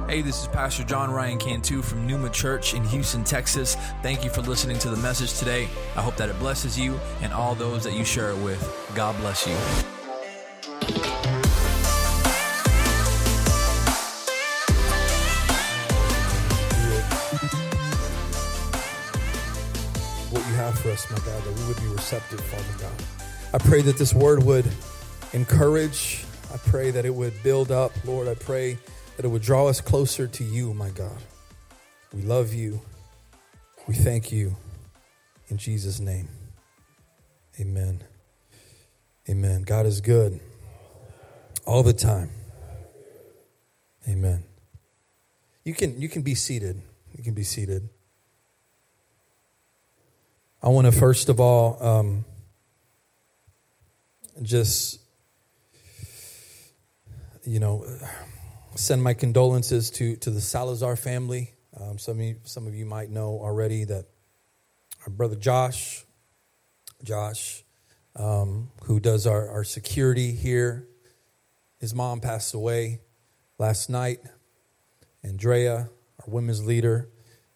Hey, this is Pastor John Ryan Cantu from Numa Church in Houston, Texas. Thank you for listening to the message today. I hope that it blesses you and all those that you share it with. God bless you. What you have for us, my God, that we would be receptive, Father God. I pray that this word would encourage. I pray that it would build up, Lord. I pray that it would draw us closer to you, my God. We love you. We thank you. In Jesus' name, amen. Amen. God is good all the time. Amen. You can be seated. You can be seated. I want to first of all send my condolences to the Salazar family. Some of you might know already that our brother Josh, who does our security here, his mom passed away last night. Andrea, our women's leader,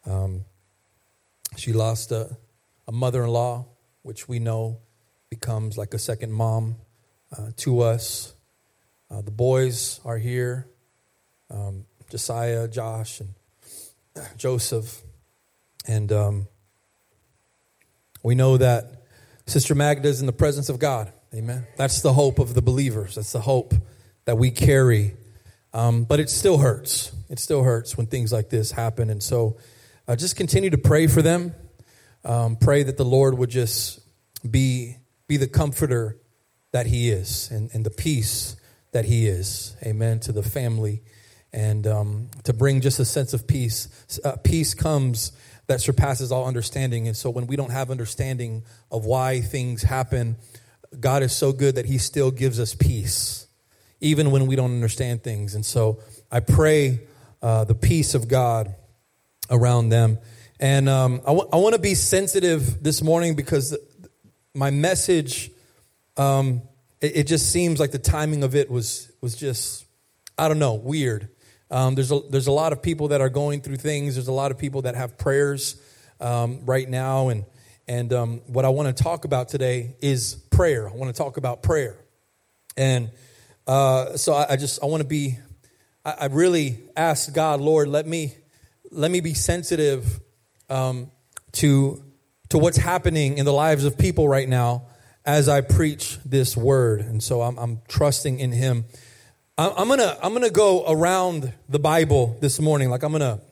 she lost a mother-in-law, which we know becomes like a second mom to us. The boys are here. Josiah, Josh, and Joseph. And we know that Sister Magda is in the presence of God. Amen. That's the hope of the believers. That's the hope that we carry. But it still hurts. It still hurts when things like this happen. And so just continue to pray for them. Pray that the Lord would just be the comforter that he is and the peace that he is. Amen. To the family. And to bring just a sense of peace. Peace comes that surpasses all understanding. And so when we don't have understanding of why things happen, God is so good that he still gives us peace, even when we don't understand things. And so I pray the peace of God around them. And I want to be sensitive this morning because my message, it just seems like the timing of it was just, I don't know, weird. There's a lot of people that are going through things. There's a lot of people that have prayers right now. And what I want to talk about today is prayer. I want to talk about prayer. And so I want to be, I really asked God, Lord, let me be sensitive to what's happening in the lives of people right now as I preach this word. And so I'm trusting in him. I'm gonna go around the Bible this morning. Like I'm gonna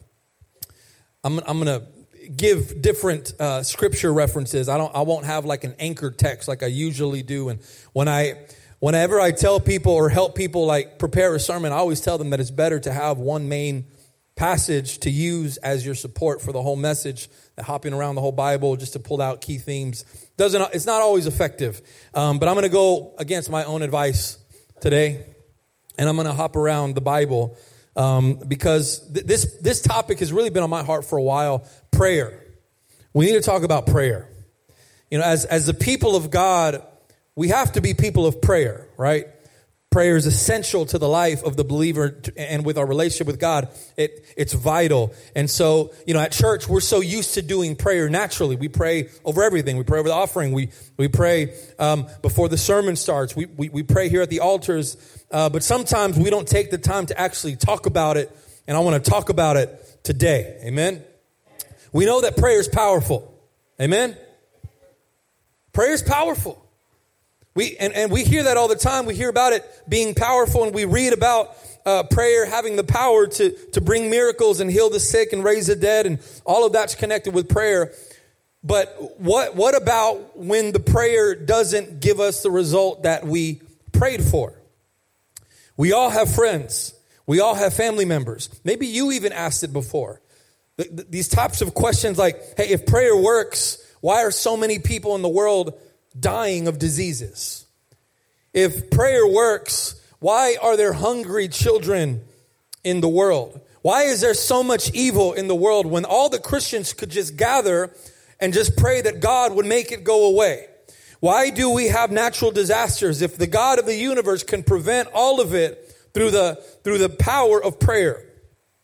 give different scripture references. I won't have like an anchored text like I usually do. And whenever I tell people or help people like prepare a sermon, I always tell them that it's better to have one main passage to use as your support for the whole message. That hopping around the whole Bible just to pull out key themes it's not always effective. But I'm going to go against my own advice today. And I'm going to hop around the Bible because this topic has really been on my heart for a while. Prayer. We need to talk about prayer. You know, as the people of God, we have to be people of prayer, right? Prayer is essential to the life of the believer and with our relationship with God. It's vital. And so, you know, at church, we're so used to doing prayer naturally. We pray over everything. We pray over the offering. We pray before the sermon starts. We pray here at the altars. But sometimes we don't take the time to actually talk about it. And I want to talk about it today. Amen. We know that prayer is powerful. Amen. Prayer is powerful. We hear that all the time. We hear about it being powerful, and we read about prayer having the power to bring miracles and heal the sick and raise the dead, and all of that's connected with prayer. But what about when the prayer doesn't give us the result that we prayed for? We all have friends. We all have family members. Maybe you even asked it before. These types of questions like, hey, if prayer works, why are so many people in the world dying of diseases? If prayer works, why are there hungry children in the world? Why is there so much evil in the world when all the Christians could just gather and just pray that God would make it go away? Why do we have natural disasters if the God of the universe can prevent all of it through the power of prayer?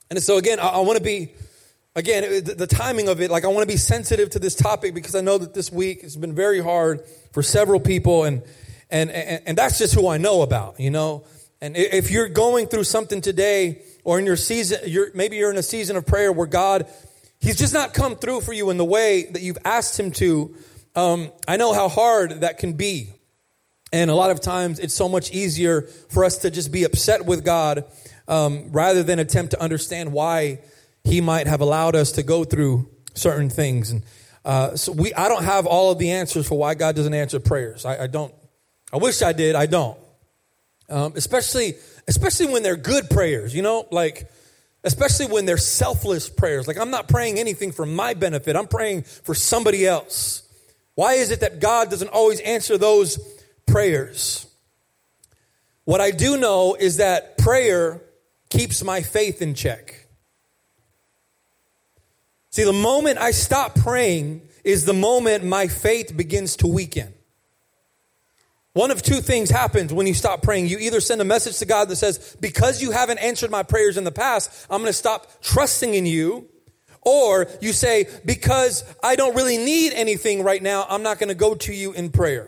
And so again, I want to be, again, the timing of it, like I want to be sensitive to this topic because I know that this week has been very hard for several people, and that's just who I know about, you know. And if you're going through something today, or in your season, maybe you're in a season of prayer where God, He's just not come through for you in the way that you've asked Him to. I know how hard that can be. And a lot of times it's so much easier for us to just be upset with God rather than attempt to understand why He might have allowed us to go through certain things. And I don't have all of the answers for why God doesn't answer prayers. I don't. I wish I did. I don't. Especially when they're good prayers, you know, like especially when they're selfless prayers. Like I'm not praying anything for my benefit. I'm praying for somebody else. Why is it that God doesn't always answer those prayers? What I do know is that prayer keeps my faith in check. See, the moment I stop praying is the moment my faith begins to weaken. One of two things happens when you stop praying. You either send a message to God that says, because you haven't answered my prayers in the past, I'm going to stop trusting in you. Or you say, because I don't really need anything right now, I'm not going to go to you in prayer.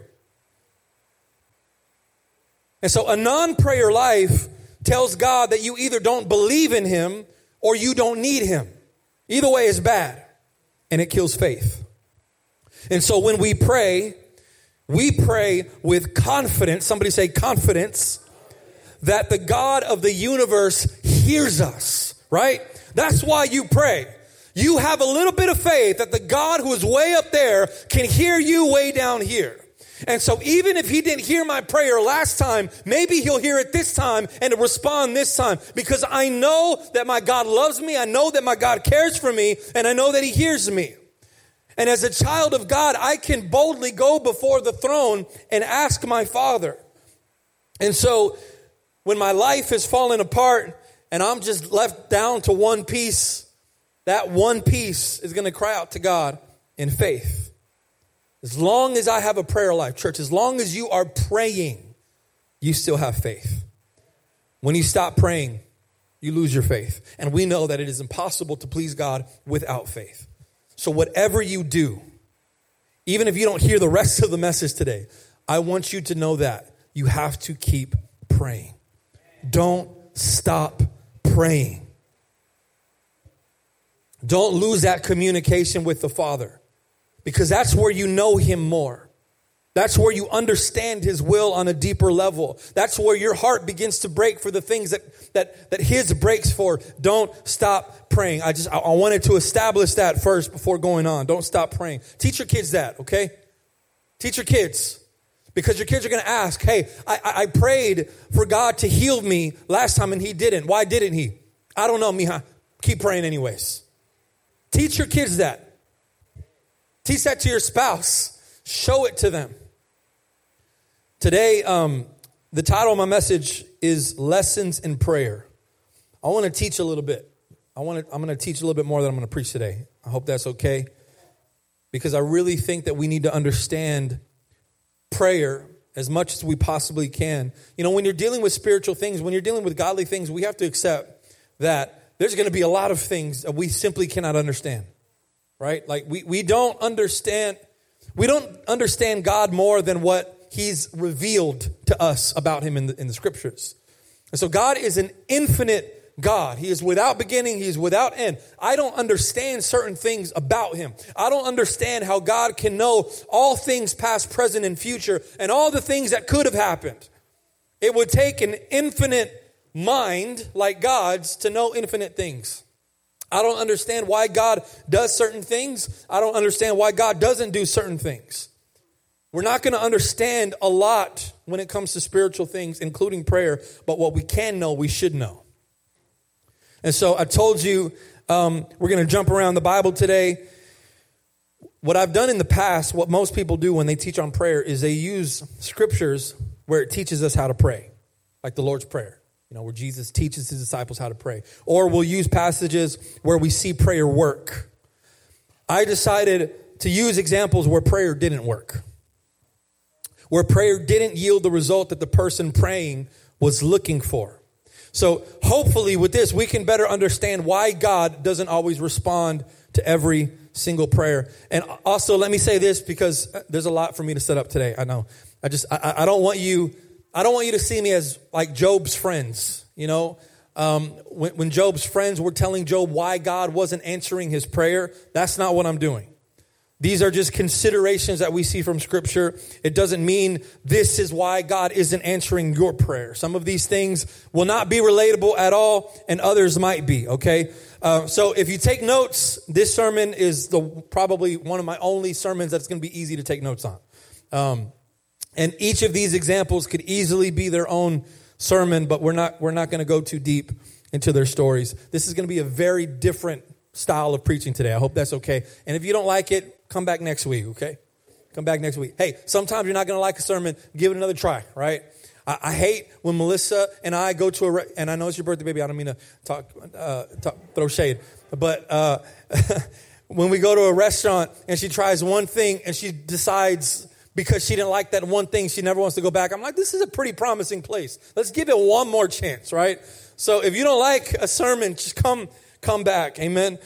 And so a non-prayer life tells God that you either don't believe in Him or you don't need Him. Either way is bad, and it kills faith. And so when we pray with confidence, somebody say confidence, that the God of the universe hears us, right? That's why you pray. You have a little bit of faith that the God who is way up there can hear you way down here. And so even if He didn't hear my prayer last time, maybe He'll hear it this time and respond this time, because I know that my God loves me. I know that my God cares for me, and I know that He hears me. And as a child of God, I can boldly go before the throne and ask my Father. And so when my life has fallen apart and I'm just left down to one piece, that one piece is going to cry out to God in faith. As long as I have a prayer life, church, as long as you are praying, you still have faith. When you stop praying, you lose your faith. And we know that it is impossible to please God without faith. So whatever you do, even if you don't hear the rest of the message today, I want you to know that you have to keep praying. Don't stop praying. Don't lose that communication with the Father, because that's where you know Him more. That's where you understand His will on a deeper level. That's where your heart begins to break for the things that His breaks for. Don't stop praying. I wanted to establish that first before going on. Don't stop praying. Teach your kids that, okay? Teach your kids. Because your kids are going to ask, hey, I prayed for God to heal me last time and He didn't. Why didn't He? I don't know, mija. Keep praying anyways. Teach your kids that. Teach that to your spouse. Show it to them. Today, the title of my message is Lessons in Prayer. I want to teach a little bit. I'm going to teach a little bit more than I'm going to preach today. I hope that's okay. Because I really think that we need to understand prayer as much as we possibly can. You know, when you're dealing with spiritual things, when you're dealing with godly things, we have to accept that there's going to be a lot of things that we simply cannot understand. Right? Like we don't understand God more than what He's revealed to us about Him in the scriptures. And so God is an infinite God. He is without beginning. He is without end. I don't understand certain things about Him. I don't understand how God can know all things past, present, and future, and all the things that could have happened. It would take an infinite mind like God's to know infinite things. I don't understand why God does certain things. I don't understand why God doesn't do certain things. We're not going to understand a lot when it comes to spiritual things, including prayer, but what we can know, we should know. And so I told you we're going to jump around the Bible today. What I've done in the past, what most people do when they teach on prayer, is they use scriptures where it teaches us how to pray, like the Lord's Prayer, you know, where Jesus teaches His disciples how to pray. Or we'll use passages where we see prayer work. I decided to use examples where prayer didn't work, where prayer didn't yield the result that the person praying was looking for. So hopefully with this, we can better understand why God doesn't always respond to every single prayer. And also let me say this, because there's a lot for me to set up today. I know. I don't want you to see me as like Job's friends, you know. When Job's friends were telling Job why God wasn't answering his prayer, that's not what I'm doing. These are just considerations that we see from Scripture. It doesn't mean this is why God isn't answering your prayer. Some of these things will not be relatable at all, and others might be, okay? So if you take notes, this sermon is probably one of my only sermons that's going to be easy to take notes on. And each of these examples could easily be their own sermon, but we're not going to go too deep into their stories. This is going to be a very different style of preaching today. I hope that's okay. And if you don't like it, come back next week, okay? Come back next week. Hey, sometimes you're not going to like a sermon. Give it another try, right? I hate when Melissa and I go to and I know it's your birthday, baby. I don't mean to throw shade. But when we go to a restaurant and she tries one thing and she decides because she didn't like that one thing, she never wants to go back. I'm like, this is a pretty promising place. Let's give it one more chance, right? So if you don't like a sermon, just come back. Amen.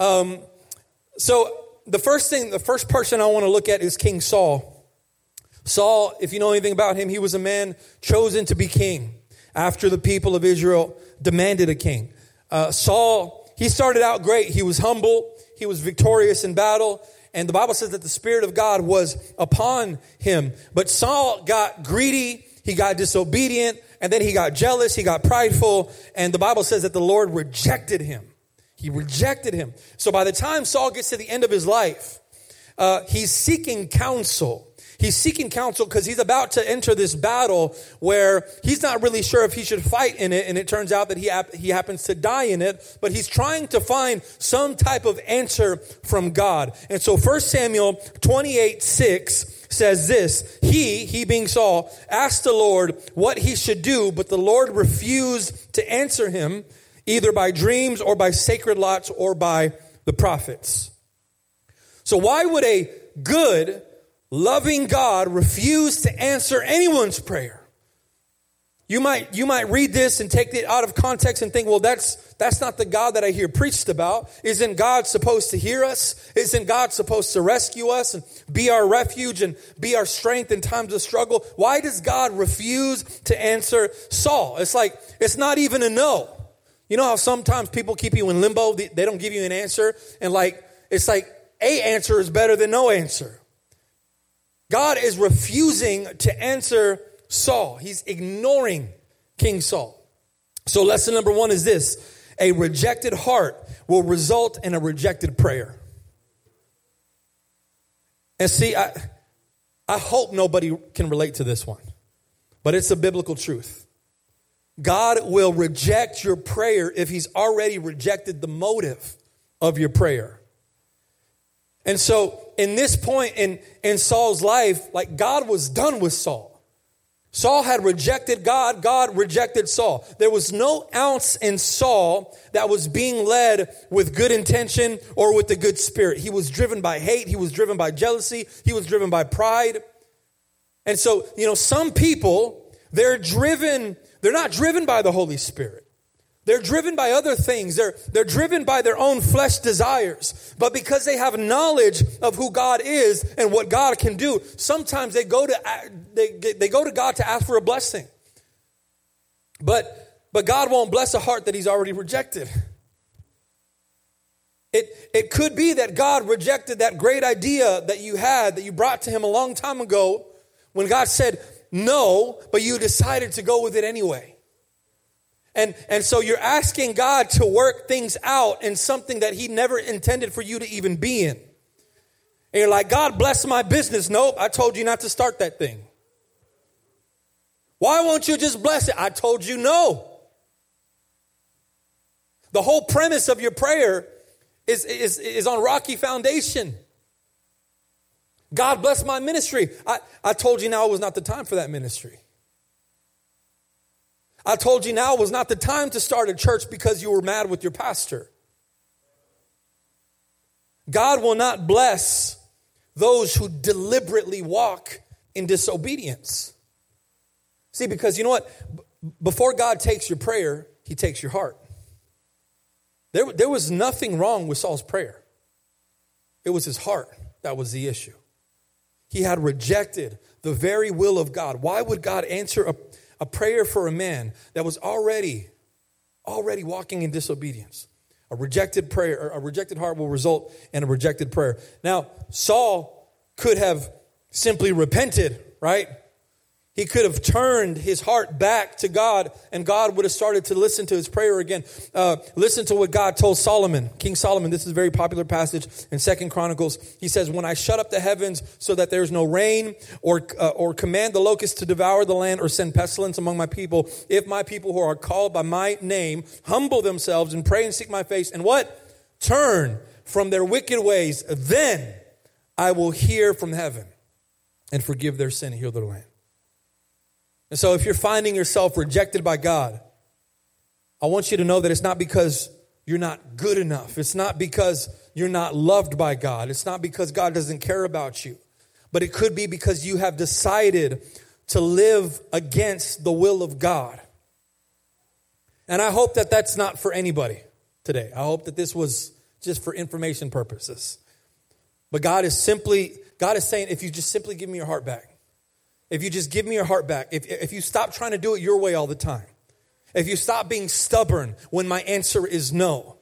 So the first person I want to look at is King Saul. Saul, if you know anything about him, he was a man chosen to be king after the people of Israel demanded a king. Saul, he started out great. He was humble. He was victorious in battle. And the Bible says that the Spirit of God was upon him. But Saul got greedy. He got disobedient. And then he got jealous. He got prideful. And the Bible says that the Lord rejected him. He rejected him. So by the time Saul gets to the end of his life, he's seeking counsel. He's seeking counsel because he's about to enter this battle where he's not really sure if he should fight in it. And it turns out that he happens to die in it. But he's trying to find some type of answer from God. And so 1 Samuel 28:6 says this. He being Saul, asked the Lord what he should do. But the Lord refused to answer him, either by dreams or by sacred lots or by the prophets. So why would a good, loving God refuse to answer anyone's prayer? You might read this and take it out of context and think, well, that's not the God that I hear preached about. Isn't God supposed to hear us? Isn't God supposed to rescue us and be our refuge and be our strength in times of struggle? Why does God refuse to answer Saul? It's like, it's not even a no. You know how sometimes people keep you in limbo? They don't give you an answer. And it's like a answer is better than no answer. God is refusing to answer Saul. He's ignoring King Saul. So lesson number 1 is this. A rejected heart will result in a rejected prayer. And see, I hope nobody can relate to this one. But it's a biblical truth. God will reject your prayer if he's already rejected the motive of your prayer. And so in this point in Saul's life, like God was done with Saul. Saul had rejected God. God rejected Saul. There was no ounce in Saul that was being led with good intention or with a good spirit. He was driven by hate. He was driven by jealousy. He was driven by pride. And so, some people, they're not driven by the Holy Spirit. They're driven by other things. They're driven by their own flesh desires. But because they have knowledge of who God is and what God can do, sometimes they go to God to ask for a blessing. But God won't bless a heart that he's already rejected. It could be that God rejected that great idea that you brought to him a long time ago when God said no, but you decided to go with it anyway. And so you're asking God to work things out in something that he never intended for you to even be in. And you're like, God bless my business. Nope, I told you not to start that thing. Why won't you just bless it? I told you no. The whole premise of your prayer is on rocky foundation. God bless my ministry. I told you now was not the time for that ministry. I told you now was not the time to start a church because you were mad with your pastor. God will not bless those who deliberately walk in disobedience. See, because you know what? Before God takes your prayer, he he takes your heart. There was nothing wrong with Saul's prayer. It was his heart that was the issue. He had rejected the very will of God. Why would God answer a prayer for a man that was already walking in disobedience? A rejected prayer, or a rejected heart will result in a rejected prayer. Now, Saul could have simply repented, right? He could have turned his heart back to God, and God would have started to listen to his prayer again. Listen to what God told Solomon, King Solomon. This is a very popular passage in 2 Chronicles. He says, when I shut up the heavens so that there's no rain, or command the locusts to devour the land, or send pestilence among my people, if my people who are called by my name humble themselves and pray and seek my face, and what? Turn from their wicked ways, then I will hear from heaven and forgive their sin and heal their land. And so if you're finding yourself rejected by God, I want you to know that it's not because you're not good enough. It's not because you're not loved by God. It's not because God doesn't care about you. But it could be because you have decided to live against the will of God. And I hope that that's not for anybody today. I hope that this was just for information purposes. But God is saying, if you just simply give me your heart back, if you just give me your heart back, if you stop trying to do it your way all the time, if you stop being stubborn when my answer is no,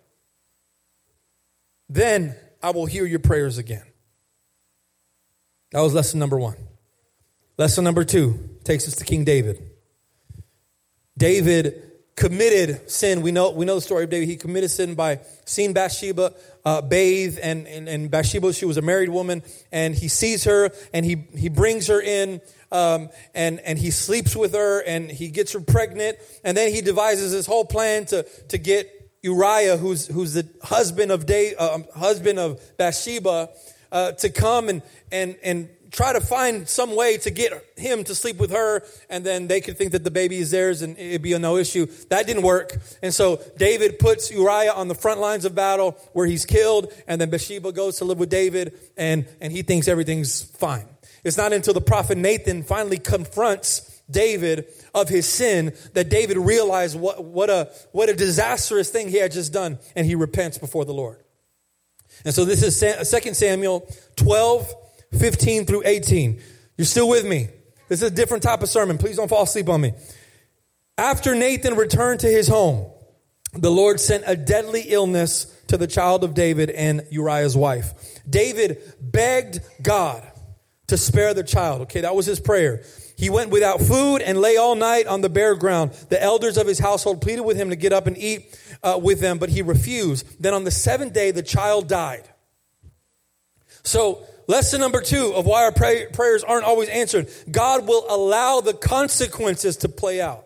then I will hear your prayers again. That was lesson number 1. Lesson number 2 takes us to King David. David committed sin. We know the story of David. He committed sin by seeing Bathsheba bathe, and Bathsheba, she was a married woman, and he sees her, and he brings her in, and he sleeps with her, and he gets her pregnant, and then he devises this whole plan to get Uriah, who's the husband of Bathsheba, to come and try to find some way to get him to sleep with her, and then they could think that the baby is theirs and it'd be a no issue. That didn't work. And so David puts Uriah on the front lines of battle where he's killed, and then Bathsheba goes to live with David, and he thinks everything's fine. It's not until the prophet Nathan finally confronts David of his sin that David realized what a disastrous thing he had just done, and he repents before the Lord. And so this is 2 Samuel 12, 15 through 18. You're still with me? This is a different type of sermon. Please don't fall asleep on me. After Nathan returned to his home, the Lord sent a deadly illness to the child of David and Uriah's wife. David begged God to spare the child. Okay, that was his prayer. He went without food and lay all night on the bare ground. The elders of his household pleaded with him to get up and eat with them, but he refused. Then on the 7th day, the child died. So, lesson number 2 of why our prayers aren't always answered. God will allow the consequences to play out.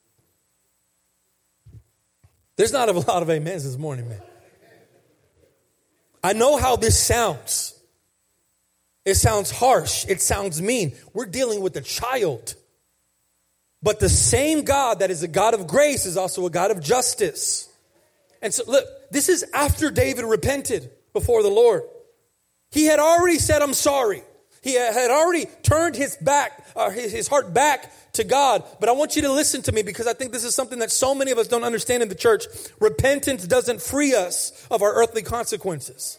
There's not a lot of amens this morning, man. I know how this sounds. It sounds harsh. It sounds mean. We're dealing with a child. But the same God that is a God of grace is also a God of justice. And so, look, this is after David repented before the Lord. He had already said, I'm sorry. He had already turned his heart back to God. But I want you to listen to me, because I think this is something that so many of us don't understand in the church. Repentance doesn't free us of our earthly consequences.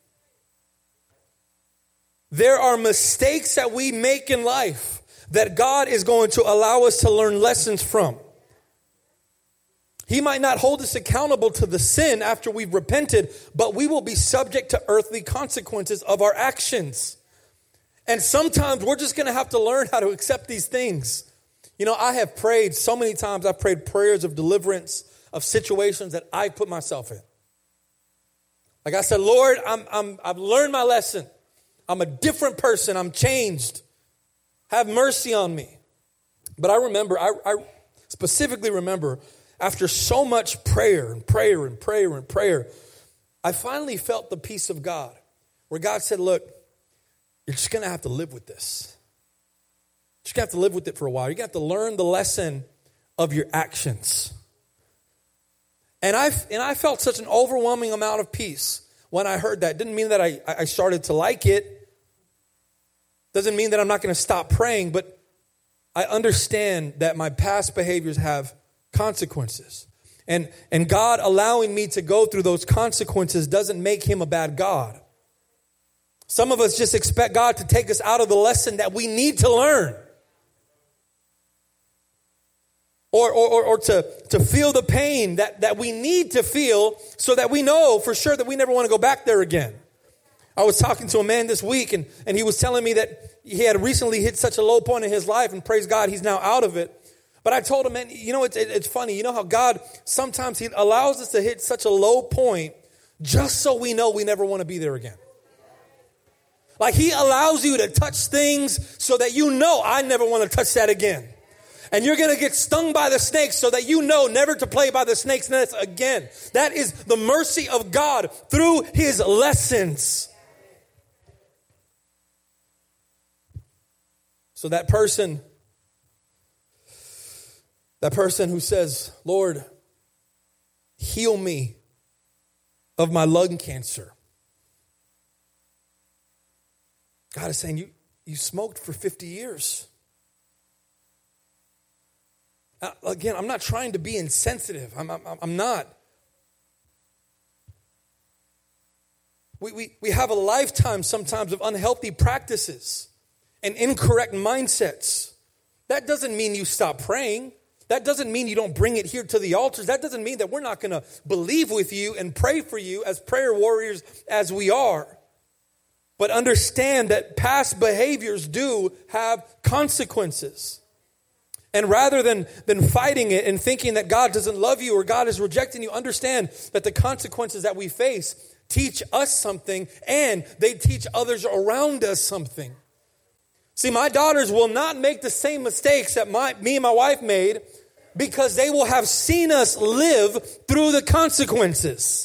There are mistakes that we make in life that God is going to allow us to learn lessons from. He might not hold us accountable to the sin after we've repented, but we will be subject to earthly consequences of our actions. And sometimes we're just going to have to learn how to accept these things. You know, I have prayed so many times. I've prayed prayers of deliverance of situations that I put myself in. Like I said, Lord, I've learned my lesson. I'm a different person. I'm changed. Have mercy on me. But I specifically remember after so much prayer, I finally felt the peace of God, where God said, look, you're just going to have to live with this. You're just going to have to live with it for a while. You're going to have to learn the lesson of your actions. And I felt such an overwhelming amount of peace when I heard that. Didn't mean that I started to like it. Doesn't mean that I'm not going to stop praying, but I understand that my past behaviors have consequences. And God allowing me to go through those consequences doesn't make him a bad God. Some of us just expect God to take us out of the lesson that we need to learn. Or to feel the pain that we need to feel so that we know for sure that we never want to go back there again. I was talking to a man this week and he was telling me that he had recently hit such a low point in his life, and praise God, he's now out of it. But I told him, man, you know, it's funny. You know how God, sometimes he allows us to hit such a low point just so we know we never want to be there again. Like he allows you to touch things so that you know I never want to touch that again. And you're going to get stung by the snakes so that you know never to play by the snake's nest again. That is the mercy of God through his lessons. So that person who says, Lord, heal me of my lung cancer. God is saying, you smoked for 50 years. Again, I'm not trying to be insensitive. I'm not. We have a lifetime sometimes of unhealthy practices and incorrect mindsets. That doesn't mean you stop praying. That doesn't mean you don't bring it here to the altars. That doesn't mean that we're not going to believe with you and pray for you as prayer warriors as we are. But understand that past behaviors do have consequences. And rather than fighting it and thinking that God doesn't love you or God is rejecting you, understand that the consequences that we face teach us something and they teach others around us something. See, my daughters will not make the same mistakes that me and my wife made because they will have seen us live through the consequences.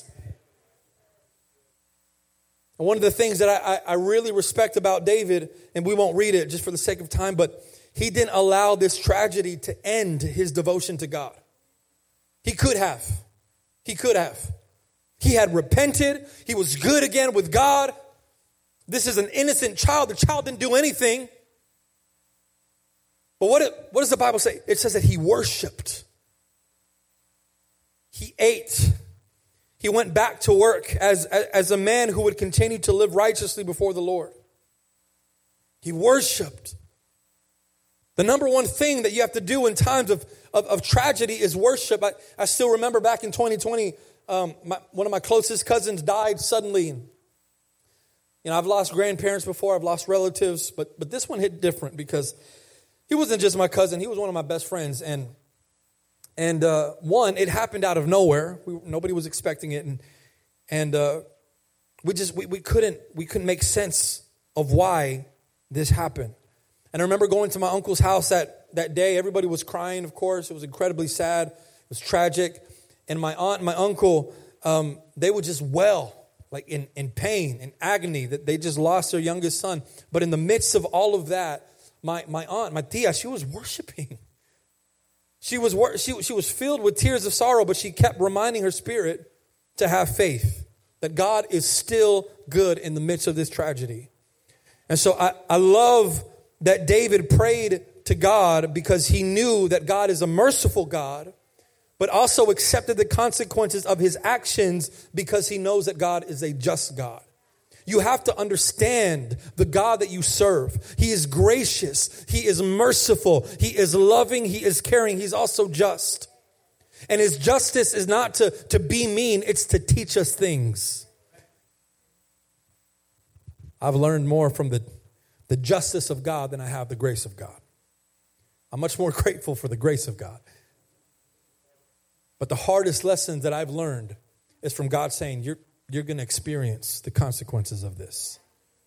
And one of the things that I really respect about David, and we won't read it just for the sake of time, but he didn't allow this tragedy to end his devotion to God. He could have. He could have. He had repented. He was good again with God. This is an innocent child. The child didn't do anything. But what does the Bible say? It says that he worshiped. He ate. He went back to work as a man who would continue to live righteously before the Lord. He worshiped. The number one thing that you have to do in times of tragedy is worship. I still remember back in 2020, one of my closest cousins died suddenly. You know, I've lost grandparents before, I've lost relatives, but this one hit different because he wasn't just my cousin, he was one of my best friends. And one, it happened out of nowhere. Nobody was expecting it, and we couldn't make sense of why this happened. And I remember going to my uncle's house that day. Everybody was crying, of course. It was incredibly sad. It was tragic. And my aunt and my uncle, they were just like in pain and agony that they just lost their youngest son. But in the midst of all of that, my aunt, my tia, she was worshiping. She was filled with tears of sorrow, but she kept reminding her spirit to have faith that God is still good in the midst of this tragedy. And so I love that David prayed to God because he knew that God is a merciful God, but also accepted the consequences of his actions because he knows that God is a just God. You have to understand the God that you serve. He is gracious. He is merciful. He is loving. He is caring. He's also just. And his justice is not to be mean. It's to teach us things. I've learned more from the justice of God than I have the grace of God. I'm much more grateful for the grace of God. But the hardest lessons that I've learned is from God saying, you're going to experience the consequences of this.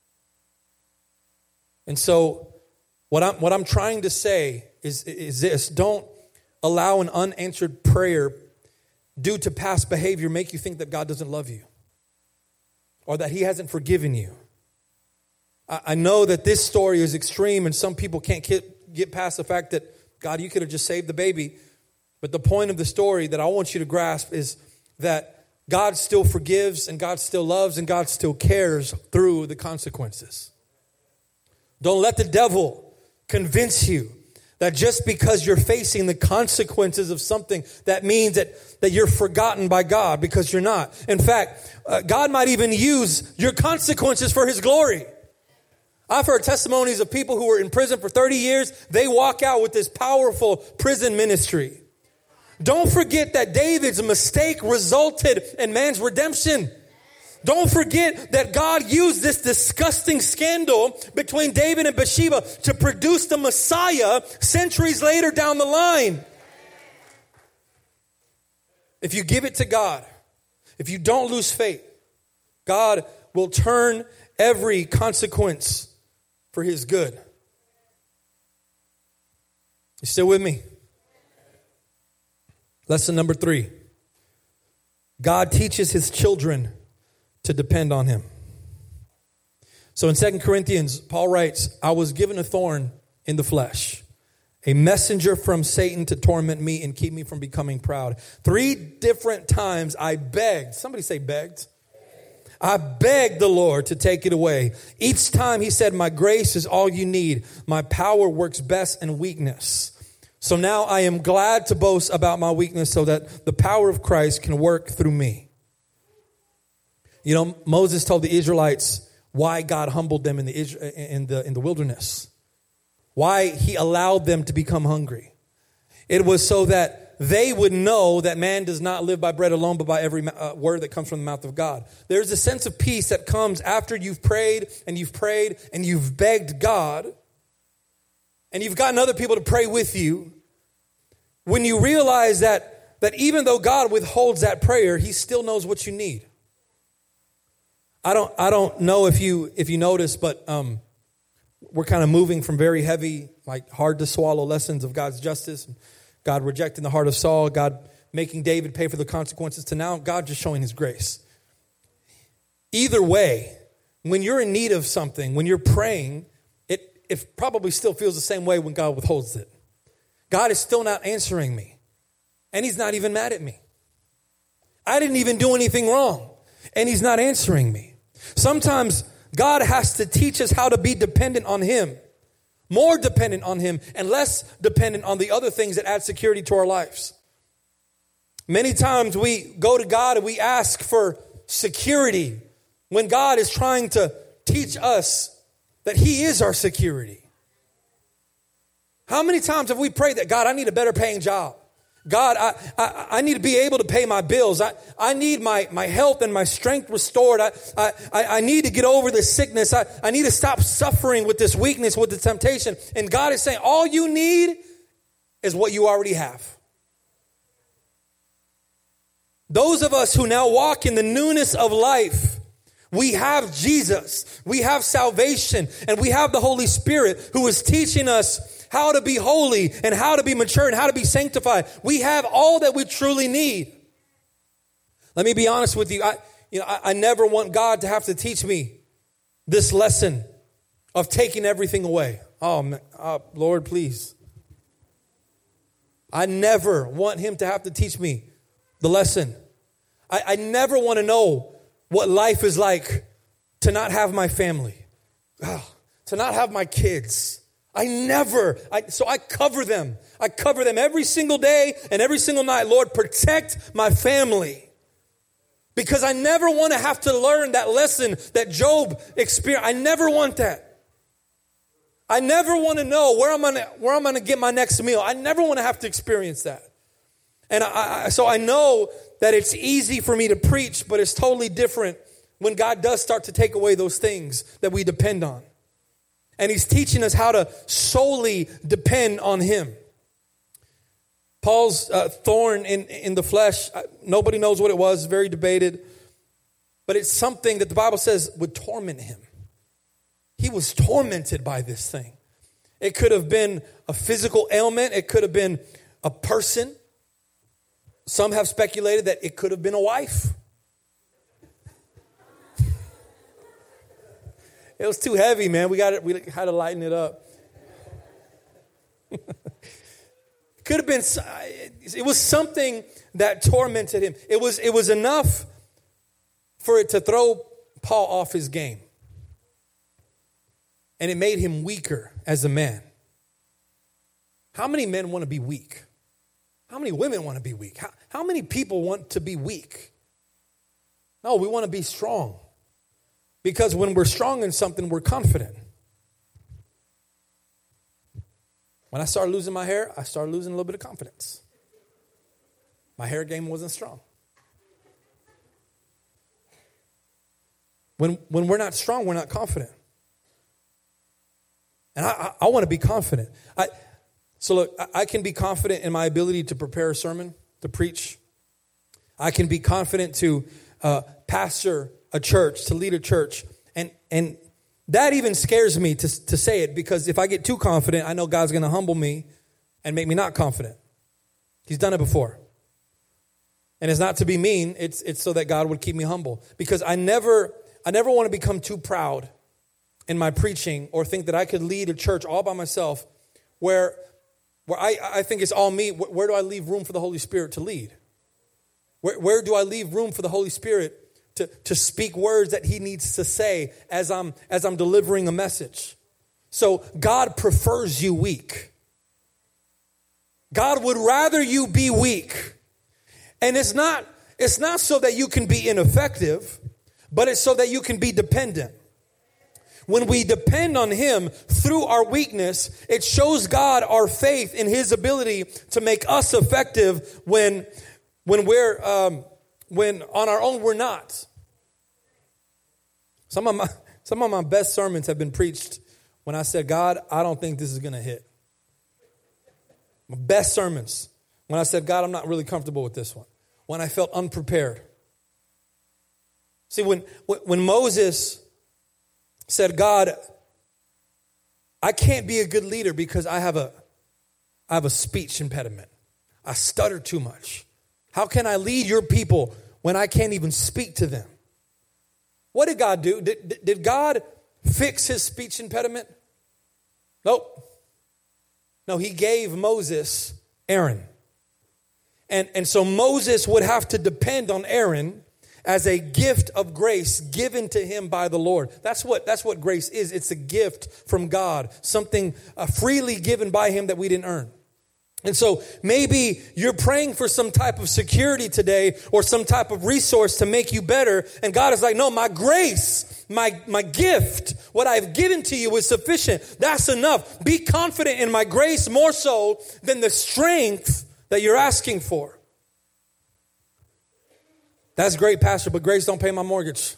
And so what I'm trying to say is this: don't allow an unanswered prayer due to past behavior make you think that God doesn't love you or that he hasn't forgiven you. I know that this story is extreme and some people can't get past the fact that, God, you could have just saved the baby. But the point of the story that I want you to grasp is that God still forgives and God still loves and God still cares through the consequences. Don't let the devil convince you That just because you're facing the consequences of something, that means that you're forgotten by God, because you're not. In fact, God might even use your consequences for His glory. I've heard testimonies of people who were in prison for 30 years. They walk out with this powerful prison ministry. Don't forget that David's mistake resulted in man's redemption. Don't forget that God used this disgusting scandal between David and Bathsheba to produce the Messiah centuries later down the line. If you give it to God, if you don't lose faith, God will turn every consequence for His good. You still with me? Lesson number 3. God teaches His children to depend on Him. So in 2 Corinthians, Paul writes, I was given a thorn in the flesh, a messenger from Satan to torment me and keep me from becoming proud. 3 different times I begged. Somebody say begged. I begged the Lord to take it away. Each time He said, my grace is all you need. My power works best in weakness. So now I am glad to boast about my weakness so that the power of Christ can work through me. You know, Moses told the Israelites why God humbled them in the wilderness. Why He allowed them to become hungry. It was so that they would know that man does not live by bread alone, but by every word that comes from the mouth of God. There's a sense of peace that comes after you've prayed and you've prayed and you've begged God, and you've gotten other people to pray with you. When you realize that even though God withholds that prayer, He still knows what you need. I don't know if you notice, but we're kind of moving from very heavy, like hard to swallow lessons of God's justice, God rejecting the heart of Saul, God making David pay for the consequences, to now God just showing His grace. Either way, when you're in need of something, when you're praying, it probably still feels the same way when God withholds it. God is still not answering me, and He's not even mad at me. I didn't even do anything wrong, and He's not answering me. Sometimes God has to teach us how to be dependent on Him, more dependent on Him, and less dependent on the other things that add security to our lives. Many times we go to God and we ask for security when God is trying to teach us that He is our security. How many times have we prayed that, God, I need a better paying job? God, I need to be able to pay my bills. I need my health and my strength restored. I need to get over this sickness. I need to stop suffering with this weakness, with the temptation. And God is saying, all you need is what you already have. Those of us who now walk in the newness of life, we have Jesus, we have salvation, and we have the Holy Spirit who is teaching us how to be holy and how to be mature and how to be sanctified. We have all that we truly need. Let me be honest with you. I never want God to have to teach me this lesson of taking everything away. Lord, please. I never want Him to have to teach me the lesson. I never want to know what life is like to not have my family, to not have my kids. So I cover them. I cover them every single day and every single night. Lord, protect my family. Because I never want to have to learn that lesson that Job experienced. I never want that. I never want to know where I'm going to get my next meal. I never want to have to experience that. And so I know that it's easy for me to preach, but it's totally different when God does start to take away those things that we depend on. And He's teaching us how to solely depend on Him. Paul's thorn in the flesh, nobody knows what it was, very debated. But it's something that the Bible says would torment him. He was tormented by this thing. It could have been a physical ailment. It could have been a person. Some have speculated that it could have been a wife. It was too heavy, man. We had to lighten it up. Could have been. It was something that tormented him. It was enough for it to throw Paul off his game, and it made him weaker as a man. How many men want to be weak? How many women want to be weak? How many people want to be weak? No, we want to be strong. Because when we're strong in something, we're confident. When I started losing my hair, I started losing a little bit of confidence. My hair game wasn't strong. When we're not strong, we're not confident. And I want to be confident. So look, I can be confident in my ability to prepare a sermon, to preach. I can be confident to pastor a church, to lead a church. And that even scares me to say it, because if I get too confident, I know God's going to humble me and make me not confident. He's done it before. And it's not to be mean, it's so that God would keep me humble. Because I never want to become too proud in my preaching or think that I could lead a church all by myself where I think it's all me. Where do I leave room for the Holy Spirit to lead? Where do I leave room for the Holy Spirit to speak words that he needs to say as I'm delivering a message? So God prefers you weak. God would rather you be weak. And it's not so that you can be ineffective, but it's so that you can be dependent. When we depend on him through our weakness, it shows God our faith in his ability to make us effective when on our own we're not. Some of my best sermons have been preached when I said, God, I don't think this is going to hit. My best sermons when I said, God, I'm not really comfortable with this one. When I felt unprepared. See, when Moses said, God, I can't be a good leader because I have a speech impediment. I stutter too much. How can I lead your people when I can't even speak to them? What did God do? Did God fix his speech impediment? Nope. No, he gave Moses Aaron. And so Moses would have to depend on Aaron as a gift of grace given to him by the Lord. That's what grace is. It's a gift from God, something freely given by him that we didn't earn. And so maybe you're praying for some type of security today or some type of resource to make you better. And God is like, no, my grace, my gift, what I've given to you is sufficient. That's enough. Be confident in my grace more so than the strength that you're asking for. That's great, Pastor, but grace don't pay my mortgage.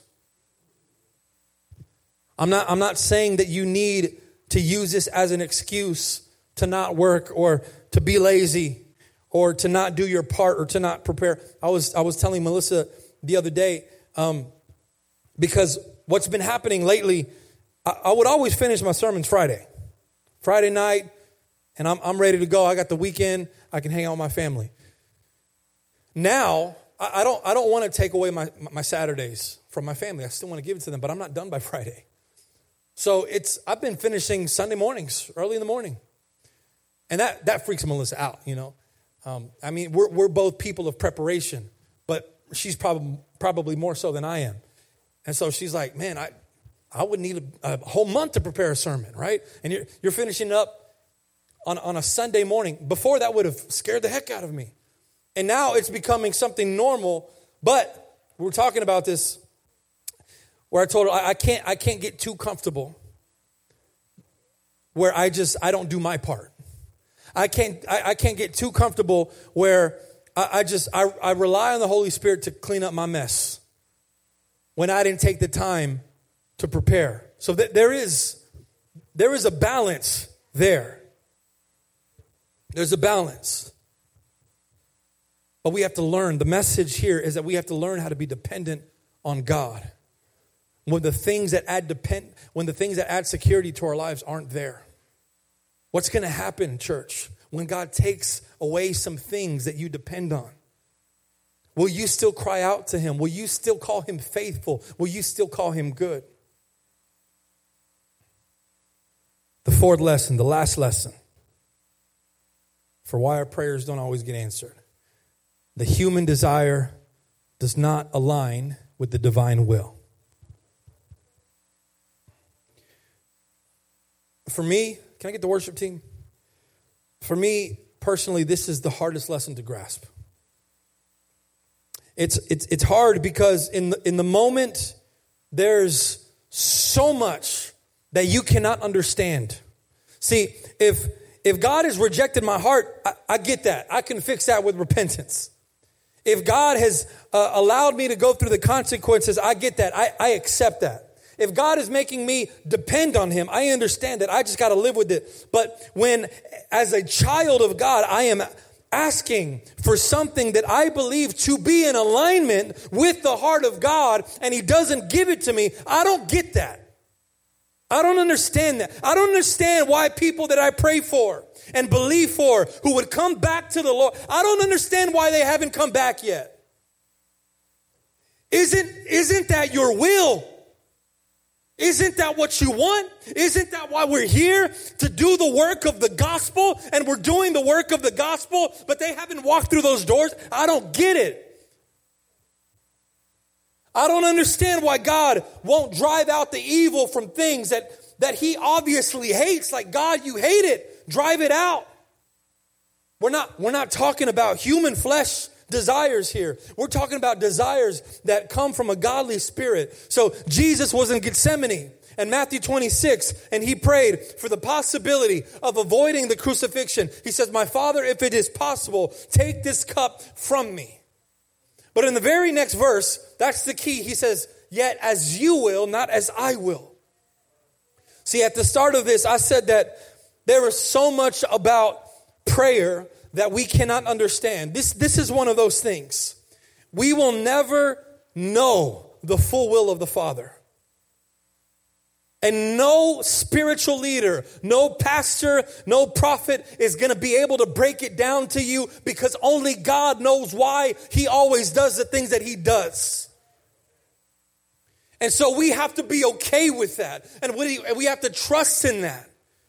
I'm not saying that you need to use this as an excuse to not work or to be lazy or to not do your part or to not prepare. I was telling Melissa the other day, because what's been happening lately, I would always finish my sermons Friday night, and I'm ready to go. I got the weekend. I can hang out with my family. Now, I don't want to take away my Saturdays from my family. I still want to give it to them, but I'm not done by Friday. So I've been finishing Sunday mornings, early in the morning. And that freaks Melissa out, you know. I mean, we're both people of preparation, but she's probably more so than I am. And so she's like, man, I would need a whole month to prepare a sermon, right? And you're finishing up on a Sunday morning. Before, that would have scared the heck out of me. And now it's becoming something normal. But we're talking about this where I told her I can't get too comfortable where I don't do my part. I can't get too comfortable where I rely on the Holy Spirit to clean up my mess when I didn't take the time to prepare. So there is a balance there. There's a balance. But we have to learn. The message here is that we have to learn how to be dependent on God. When the things that add security to our lives aren't there. What's going to happen, church, when God takes away some things that you depend on? Will you still cry out to him? Will you still call him faithful? Will you still call him good? The fourth lesson, the last lesson, for why our prayers don't always get answered. The human desire does not align with the divine will. For me, can I get the worship team? For me, personally, this is the hardest lesson to grasp. It's hard because in the moment, there's so much that you cannot understand. See, if God has rejected my heart, I get that. I can fix that with repentance. If God has allowed me to go through the consequences, I get that. I accept that. If God is making me depend on him, I understand that. I just got to live with it. But when, as a child of God, I am asking for something that I believe to be in alignment with the heart of God, and he doesn't give it to me, I don't get that. I don't understand that. I don't understand why people that I pray for and believe for who would come back to the Lord, I don't understand why they haven't come back yet. Isn't that your will? Isn't that what you want? Isn't that why we're here? To do the work of the gospel, and we're doing the work of the gospel, but they haven't walked through those doors? I don't get it. I don't understand why God won't drive out the evil from things that he obviously hates. Like, God, you hate it. Drive it out. We're not talking about human flesh desires here. We're talking about desires that come from a godly spirit. So Jesus was in Gethsemane in Matthew 26, and he prayed for the possibility of avoiding the crucifixion. He says, my Father, if it is possible, take this cup from me. But in the very next verse, that's the key. He says, yet as you will, not as I will. See, at the start of this, I said that there is so much about prayer that we cannot understand. This is one of those things. We will never know the full will of the Father. And no spiritual leader, no pastor, no prophet is going to be able to break it down to you, because only God knows why he always does the things that he does. And so we have to be okay with that. And we have to trust in that.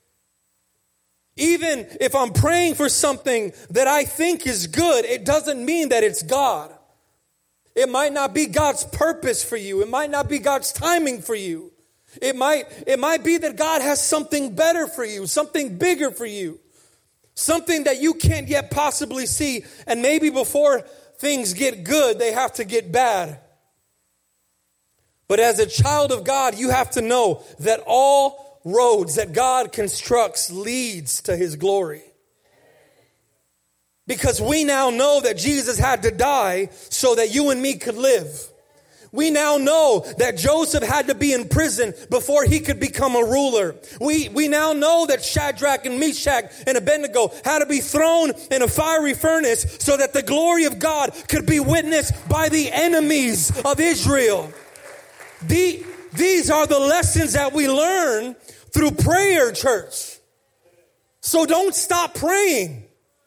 Even if I'm praying for something that I think is good, it doesn't mean that it's God. It might not be God's purpose for you. It might not be God's timing for you. It might be that God has something better for you, something bigger for you, something that you can't yet possibly see. And maybe before things get good, they have to get bad. But as a child of God, you have to know that all roads that God constructs leads to his glory. Because we now know that Jesus had to die so that you and me could live. We now know that Joseph had to be in prison before he could become a ruler. We now know that Shadrach and Meshach and Abednego had to be thrown in a fiery furnace so that the glory of God could be witnessed by the enemies of Israel. These are the lessons that we learn through prayer, church. So don't stop praying.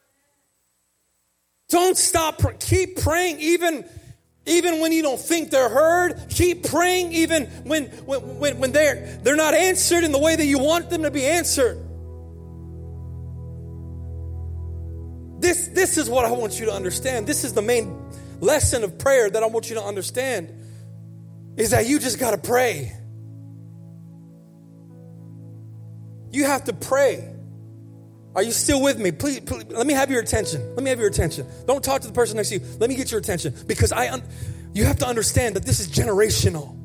Don't stop. Keep praying even when you don't think they're heard. Keep praying even when they're not answered in the way that you want them to be answered. This is what I want you to understand. This is the main lesson of prayer that I want you to understand, is that you just got to pray. You have to pray. Are you still with me? Please, let me have your attention. Let me have your attention. Don't talk to the person next to you. Let me get your attention, because you have to understand that this is generational.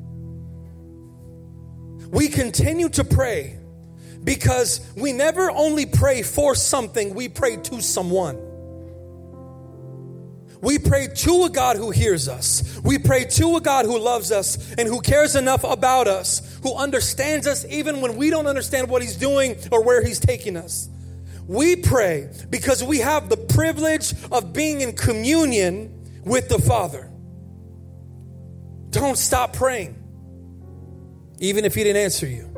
We continue to pray because we never only pray for something, we pray to someone. We pray to a God who hears us. We pray to a God who loves us and who cares enough about us, who understands us even when we don't understand what he's doing or where he's taking us. We pray because we have the privilege of being in communion with the Father. Don't stop praying, even if he didn't answer you.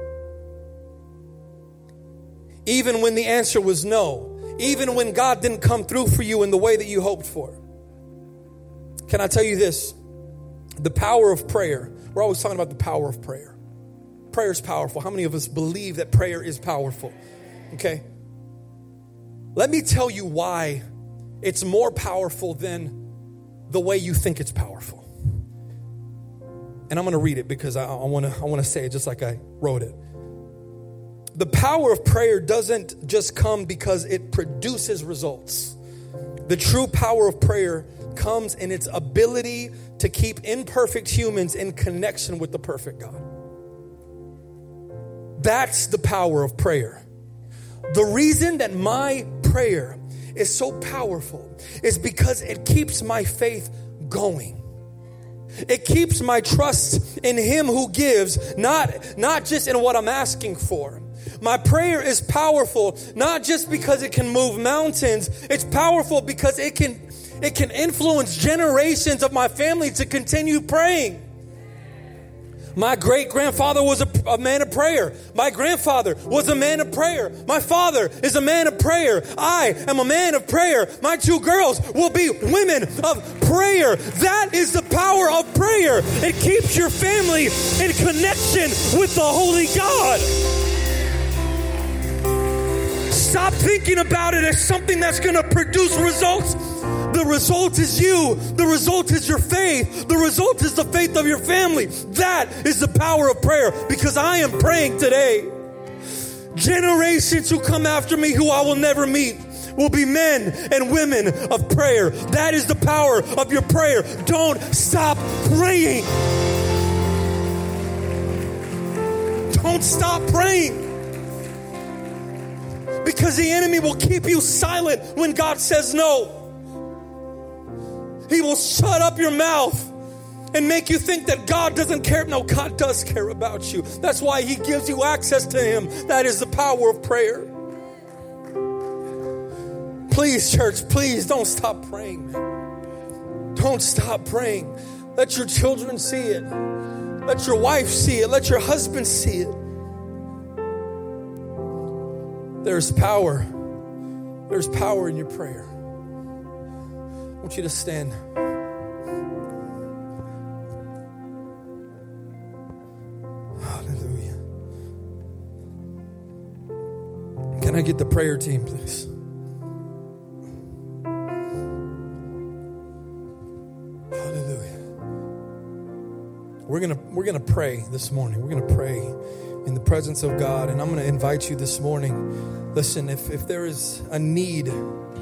Even when the answer was no. Even when God didn't come through for you in the way that you hoped for. Can I tell you this? The power of prayer. We're always talking about the power of prayer. Prayer is powerful. How many of us believe that prayer is powerful? Okay. Let me tell you why it's more powerful than the way you think it's powerful. And I'm going to read it because I want to say it just like I wrote it. The power of prayer doesn't just come because it produces results. The true power of prayer comes in its ability to keep imperfect humans in connection with the perfect God. That's the power of prayer. The reason that my prayer is so powerful is because it keeps my faith going. It keeps my trust in Him who gives, not just in what I'm asking for. My prayer is powerful, not just because it can move mountains. It's powerful because it can influence generations of my family to continue praying. My great-grandfather was a man of prayer. My grandfather was a man of prayer. My father is a man of prayer. I am a man of prayer. My 2 girls will be women of prayer. That is the power of prayer. It keeps your family in connection with the Holy God. Stop thinking about it as something that's going to produce results. The result is you. The result is your faith. The result is the faith of your family. That is the power of prayer, because I am praying today. Generations who come after me who I will never meet will be men and women of prayer. That is the power of your prayer. Don't stop praying. Don't stop praying. Because the enemy will keep you silent when God says no. He will shut up your mouth and make you think that God doesn't care. No, God does care about you. That's why He gives you access to Him. That is the power of prayer. Please, church, please don't stop praying, man. Don't stop praying. Let your children see it. Let your wife see it. Let your husband see it. There's power. There's power in your prayer. I want you to stand. Hallelujah. Can I get the prayer team, please? Hallelujah. We're gonna pray this morning. We're gonna pray in the presence of God, and I'm gonna invite you this morning. Listen, if there is a need,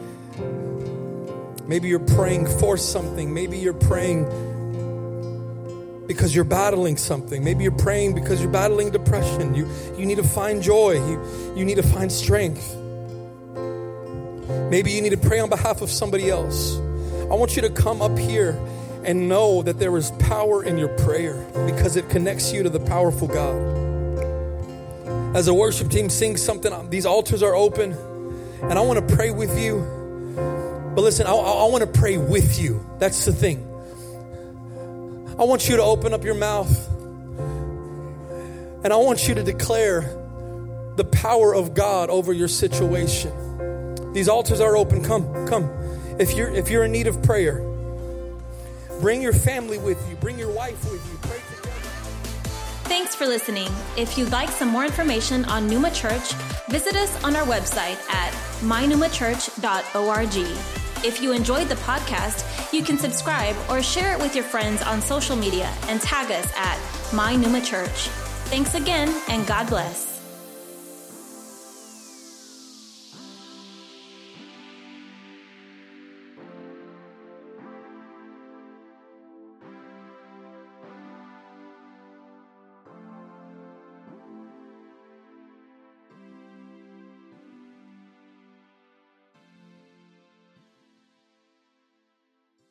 maybe you're praying for something. Maybe you're praying because you're battling something. Maybe you're praying because you're battling depression. You need to find joy. You need to find strength. Maybe you need to pray on behalf of somebody else. I want you to come up here and know that there is power in your prayer, because it connects you to the powerful God. As a worship team sings something, these altars are open, and I want to pray with you. But listen, I want to pray with you. That's the thing. I want you to open up your mouth, and I want you to declare the power of God over your situation. These altars are open. Come. If you're in need of prayer, bring your family with you. Bring your wife with you. Pray together. Thanks for listening. If you'd like some more information on Pneuma Church, visit us on our website at mynewmachurch.org. If you enjoyed the podcast, you can subscribe or share it with your friends on social media and tag us at mynewmachurch. Thanks again, and God bless.